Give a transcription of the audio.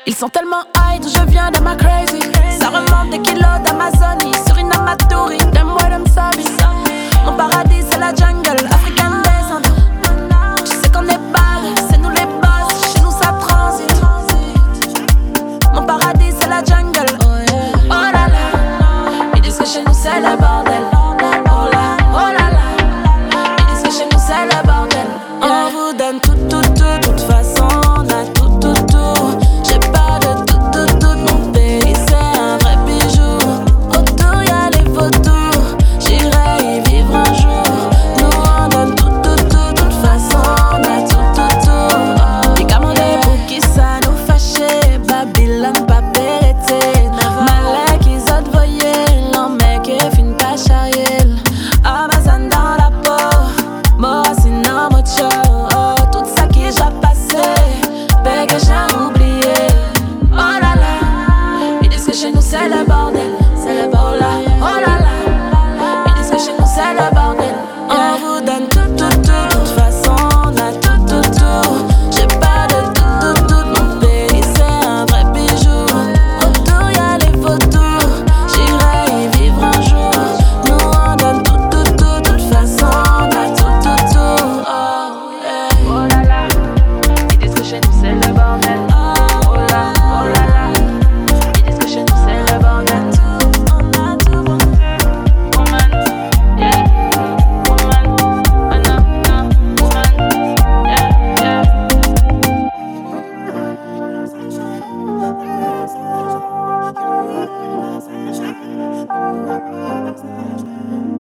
Ils sont tellement hype, je viens de ma crazy. Ça remonte des kilos d'Amazonie. Sur une Amaturi, them boy them sabi.